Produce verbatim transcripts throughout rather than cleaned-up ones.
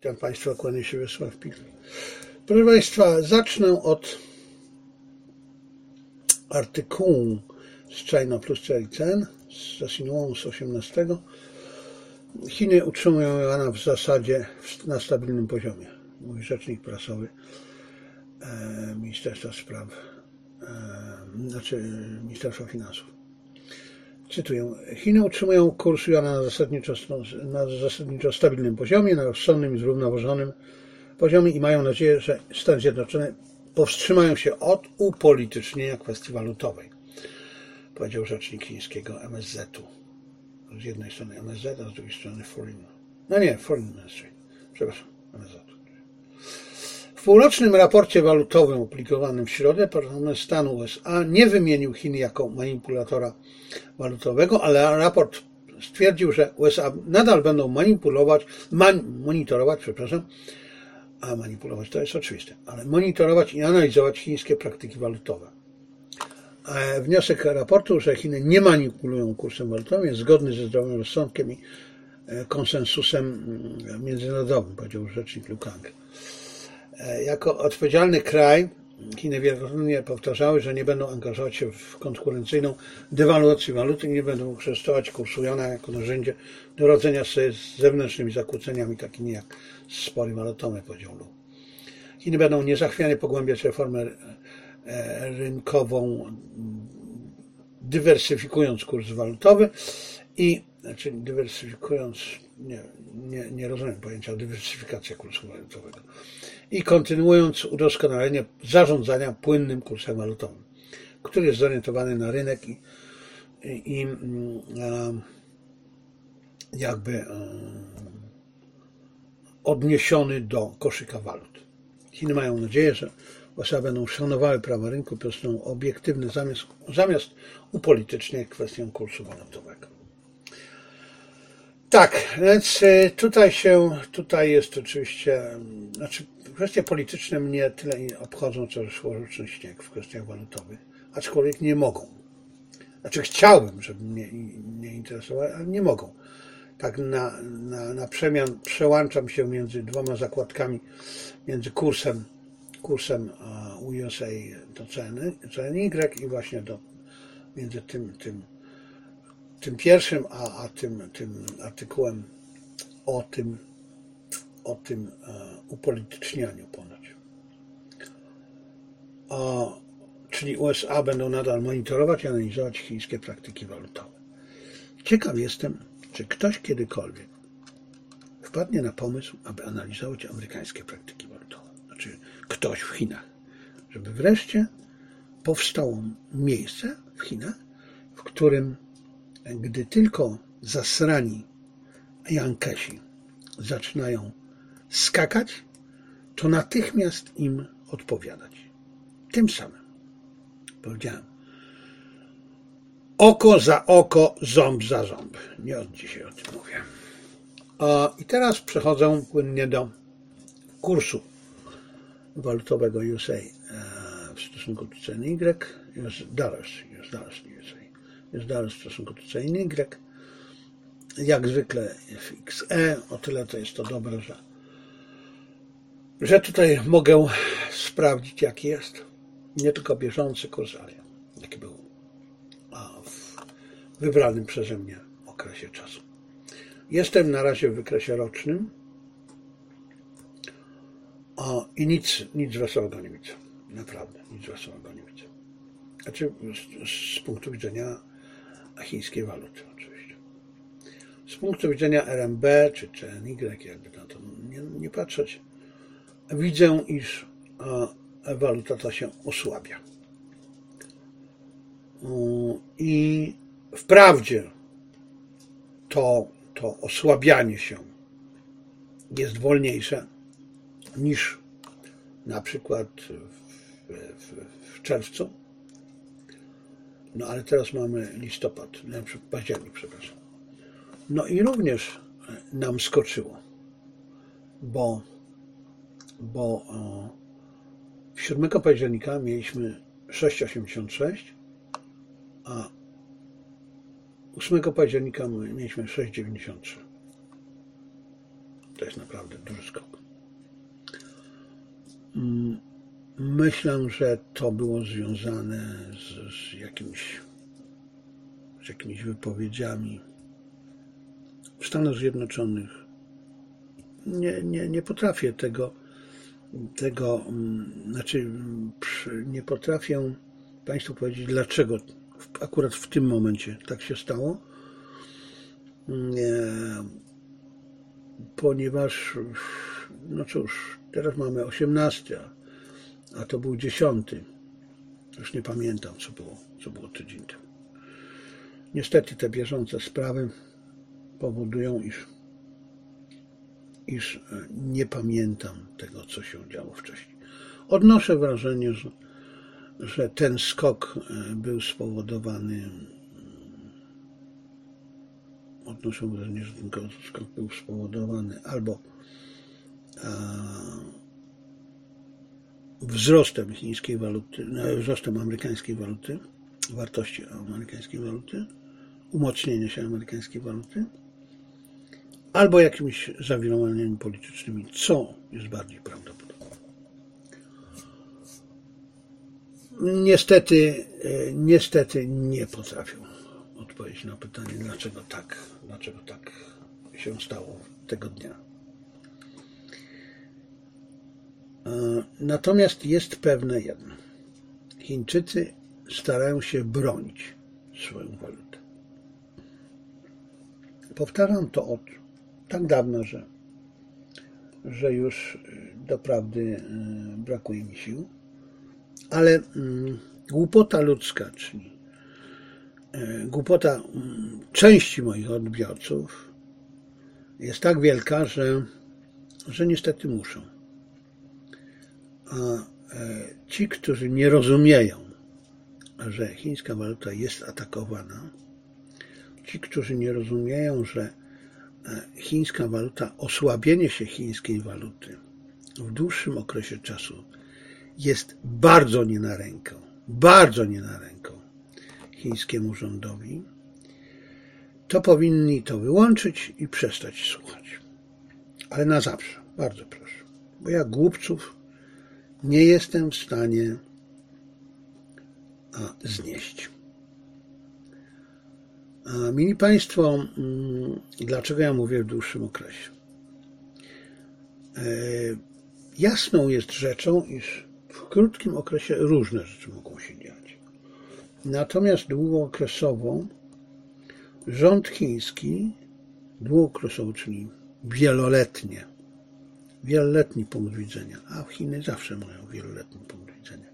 Witam Państwa, kłaniam się Wiesław Pik. Proszę Państwa, zacznę od artykułu z China Plus C I C N z Xinhuą z osiemnastego. Chiny utrzymują Jana w zasadzie na stabilnym poziomie, mówi rzecznik prasowy e, Ministerstwa Spraw, e, znaczy Ministerstwa Finansów. Cytuję: Chiny utrzymują kurs Jana na zasadniczo, na zasadniczo stabilnym poziomie, na rozsądnym i zrównoważonym poziomie i mają nadzieję, że Stany Zjednoczone powstrzymają się od upolitycznienia kwestii walutowej, powiedział rzecznik chińskiego M S Z-u. Z jednej strony M S Z, a z drugiej strony Foreign. No nie, Foreign Ministry. Przepraszam, M S Z. W półrocznym raporcie walutowym opublikowanym w środę Departament Stanu U S A nie wymienił Chin jako manipulatora walutowego, ale raport stwierdził, że U S A nadal będą manipulować, man, monitorować, przepraszam, a manipulować to jest oczywiste, ale monitorować i analizować chińskie praktyki walutowe. A wniosek raportu, że Chiny nie manipulują kursem walutowym, jest zgodny ze zdrowym rozsądkiem i konsensusem międzynarodowym, powiedział rzecznik Liu Kang. Jako odpowiedzialny kraj Chiny wielokrotnie powtarzały, że nie będą angażować się w konkurencyjną dewaluację waluty i nie będą wykorzystywać kursu Jana jako narzędzie do radzenia sobie z zewnętrznymi zakłóceniami, takimi jak spory walutowe, powiedział Lu. Chiny będą niezachwianie pogłębiać reformę rynkową, dywersyfikując kurs walutowy i, znaczy dywersyfikując, nie, nie, nie rozumiem pojęcia dywersyfikacja kursu walutowego, i kontynuując udoskonalenie zarządzania płynnym kursem walutowym, który jest zorientowany na rynek i, i, i jakby odniesiony do koszyka walut. Chiny mają nadzieję, że U S A będą szanowały prawa rynku, będą obiektywne zamiast, zamiast upolityczniać kwestię kursu walutowego. Tak, więc tutaj się, tutaj jest oczywiście, znaczy kwestie polityczne mnie tyle obchodzą, co szłoczny śnieg w kwestiach walutowych, aczkolwiek nie mogą. Znaczy chciałbym, żeby mnie nie interesowały, ale nie mogą. Tak na, na, na przemian przełączam się między dwoma zakładkami, między kursem, kursem U S A do C N Y i właśnie do, między tym, tym tym pierwszym, a, a tym, tym artykułem o tym, o tym e, upolitycznianiu ponoć. O, czyli U S A będą nadal monitorować i analizować chińskie praktyki walutowe. Ciekaw jestem, czy ktoś kiedykolwiek wpadnie na pomysł, aby analizować amerykańskie praktyki walutowe. Znaczy ktoś w Chinach, żeby wreszcie powstało miejsce w Chinach, w którym gdy tylko zasrani Jankesi zaczynają skakać, to natychmiast im odpowiadać. Tym samym powiedziałem: oko za oko, ząb za ząb. Nie od dzisiaj o tym mówię. I teraz przechodzę płynnie do kursu walutowego U S A w stosunku do C N Y, U S dollars, U S dollars, U S A. Jest dalej w stosunku do C N Y. Jak zwykle F X E, o tyle to jest to dobre, że, że tutaj mogę sprawdzić, jaki jest nie tylko bieżący kurs, ale jaki był w wybranym przeze mnie okresie czasu. Jestem na razie w wykresie rocznym o, i nic, nic wesołego nie widzę. Naprawdę, nic wesołego nie widzę. Znaczy z, z punktu widzenia chińskiej waluty oczywiście. Z punktu widzenia R M B czy C N Y, jakby na to nie, nie patrzeć, widzę, iż a, waluta ta się osłabia. I wprawdzie to, to osłabianie się jest wolniejsze niż na przykład w, w, w czerwcu. No ale teraz mamy listopad, październik, przepraszam. No i również nam skoczyło, bo, bo siódmego października mieliśmy sześć przecinek osiemdziesiąt sześć, a ósmego października mieliśmy sześć przecinek dziewięćdziesiąt trzy. To jest naprawdę duży skok. Myślę, że to było związane z, z, jakimś, z jakimiś wypowiedziami w Stanach Zjednoczonych. Nie, nie, nie potrafię tego, tego, znaczy nie potrafię Państwu powiedzieć, dlaczego akurat w tym momencie tak się stało. Nie, ponieważ, no cóż, teraz mamy osiemnasty, a to był dziesiąty. Już nie pamiętam, co było, co było tydzień temu. Niestety te bieżące sprawy powodują, iż, iż nie pamiętam tego, co się działo wcześniej. Odnoszę wrażenie, że, że ten skok był spowodowany Odnoszę wrażenie, że ten skok był spowodowany albo wzrostem chińskiej waluty, wzrostem amerykańskiej waluty, wartości amerykańskiej waluty, umocnienia się amerykańskiej waluty, albo jakimiś zawirowaniami politycznymi, co jest bardziej prawdopodobne. Niestety, niestety nie potrafię odpowiedzieć na pytanie, dlaczego tak, dlaczego tak się stało tego dnia. Natomiast jest pewne jedno. Chińczycy starają się bronić swoją walutę. Powtarzam to od tak dawna, że, że już doprawdy brakuje mi sił, ale głupota ludzka, czyli głupota części moich odbiorców jest tak wielka, że, że niestety muszą. A ci, którzy nie rozumieją, że chińska waluta jest atakowana, ci, którzy nie rozumieją, że chińska waluta, osłabienie się chińskiej waluty w dłuższym okresie czasu jest bardzo nie na rękę, bardzo nie na rękę chińskiemu rządowi, to powinni to wyłączyć i przestać słuchać. Ale na zawsze, bardzo proszę, bo ja głupców nie jestem w stanie a, znieść. A, mili Państwo, dlaczego ja mówię w dłuższym okresie? E, jasną jest rzeczą, iż w krótkim okresie różne rzeczy mogą się dziać. Natomiast długookresowo rząd chiński, długookresowo, czyli wieloletnie, wieloletni punkt widzenia, a Chiny zawsze mają wieloletni punkt widzenia.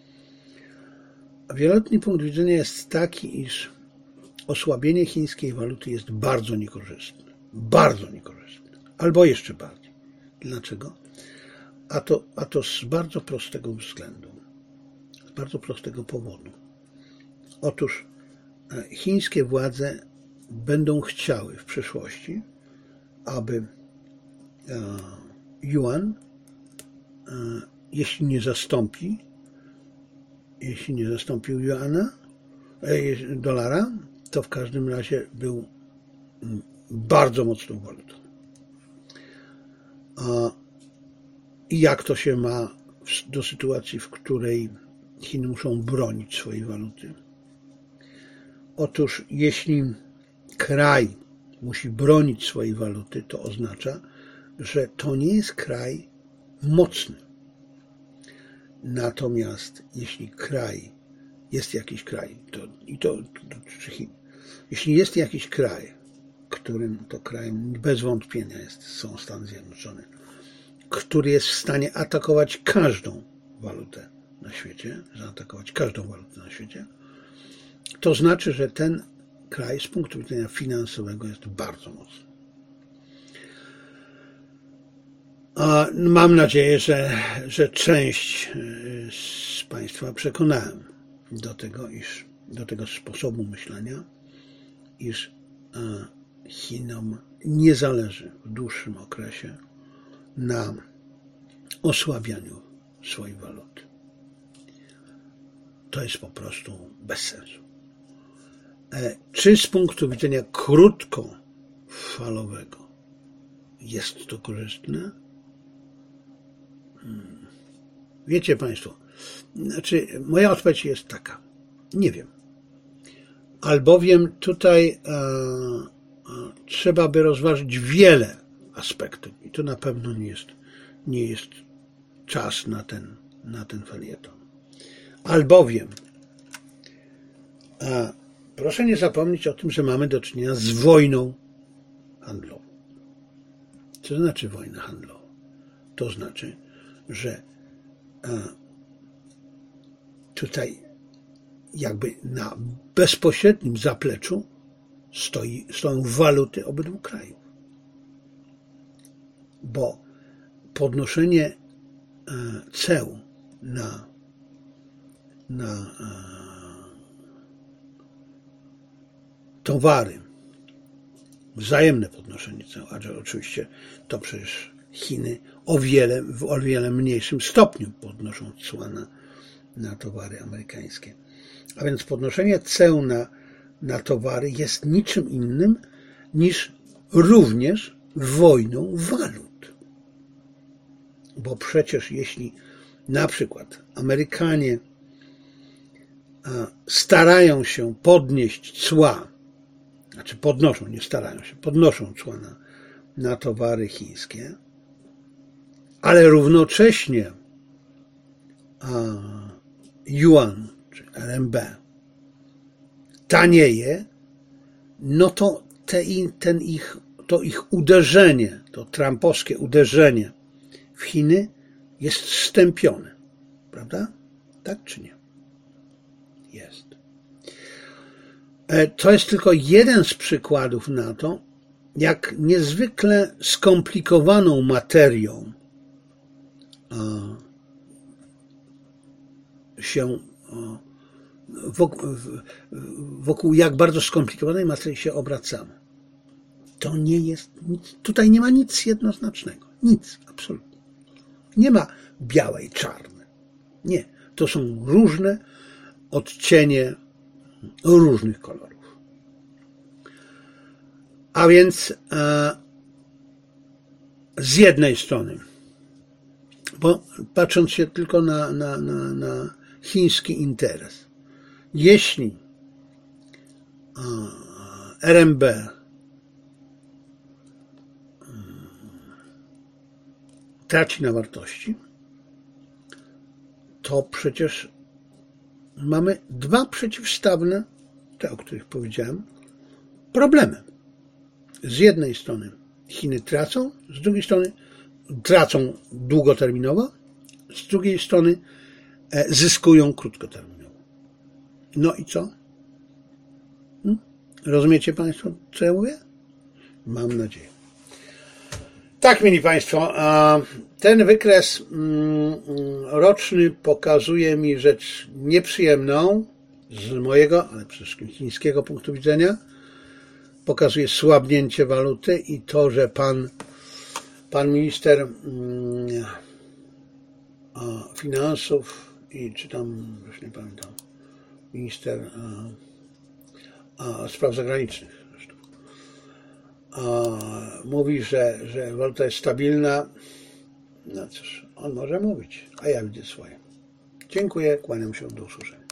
A wieloletni punkt widzenia jest taki, iż osłabienie chińskiej waluty jest bardzo niekorzystne. Bardzo niekorzystne. Albo jeszcze bardziej. Dlaczego? A to, a to z bardzo prostego względu. Z bardzo prostego powodu. Otóż chińskie władze będą chciały w przyszłości, aby yuan, jeśli nie zastąpi, jeśli nie zastąpił juana, dolara, to w każdym razie był bardzo mocną walutą. I jak to się ma do sytuacji, w której Chiny muszą bronić swojej waluty? Otóż jeśli kraj musi bronić swojej waluty, to oznacza, że to nie jest kraj mocny. Natomiast jeśli kraj, jest jakiś kraj, to, i to dotyczy Chin, jeśli jest jakiś kraj, którym to krajem bez wątpienia jest, są Stany Zjednoczone, który jest w stanie atakować każdą walutę na świecie, zaatakować każdą walutę na świecie, to znaczy, że ten kraj z punktu widzenia finansowego jest bardzo mocny. A mam nadzieję, że, że część z Państwa przekonałem do tego, iż do tego sposobu myślenia, iż Chinom nie zależy w dłuższym okresie na osłabianiu swojej waluty. To jest po prostu bez sensu. Czy z punktu widzenia krótkofalowego jest to korzystne? Wiecie Państwo, znaczy moja odpowiedź jest taka. Nie wiem. Albowiem tutaj e, e, trzeba by rozważyć wiele aspektów i to na pewno nie jest, nie jest czas na ten, na ten felieton. Albowiem e, proszę nie zapomnieć o tym, że mamy do czynienia z wojną handlową. Co to znaczy wojna handlowa? To znaczy, że e, tutaj jakby na bezpośrednim zapleczu stoi, stoją waluty obydwu krajów. Bo podnoszenie e, ceł na, na e, towary, wzajemne podnoszenie ceł, a oczywiście to przecież Chiny o wiele, w o wiele mniejszym stopniu podnoszą cła na, na towary amerykańskie. A więc podnoszenie ceł na, na towary jest niczym innym niż również wojną walut. Bo przecież jeśli na przykład Amerykanie starają się podnieść cła, znaczy podnoszą, nie starają się, podnoszą cła na, na towary chińskie, ale równocześnie a, yuan, czy R M B tanieje, no to te, ten ich, to ich uderzenie, to trumpowskie uderzenie w Chiny jest stępione. Prawda? Tak czy nie? Jest. To jest tylko jeden z przykładów na to, jak niezwykle skomplikowaną materią się wokół, wokół jak bardzo skomplikowanej materii się obracamy. To nie jest nic, tutaj nie ma nic jednoznacznego. Nic, absolutnie. Nie ma białe i czarne. Nie. To są różne odcienie różnych kolorów. A więc e, z jednej strony, bo patrząc się tylko na, na, na, na chiński interes, jeśli e, R M B traci na wartości, to przecież mamy dwa przeciwstawne, te o których powiedziałem, problemy. Z jednej strony Chiny tracą, z drugiej strony tracą długoterminowo, z drugiej strony zyskują krótkoterminowo. No i co? Rozumiecie Państwo, co ja mówię? Mam nadzieję. Tak, mili Państwo, ten wykres roczny pokazuje mi rzecz nieprzyjemną z mojego, ale przede wszystkim chińskiego punktu widzenia. Pokazuje słabnięcie waluty i to, że pan, pan minister finansów i czy tam, już nie pamiętam, minister a, a, spraw zagranicznych zresztą, a, mówi, że, że waluta jest stabilna. No cóż, on może mówić, a ja widzę swoje. Dziękuję, kłaniam się, do usłyszenia.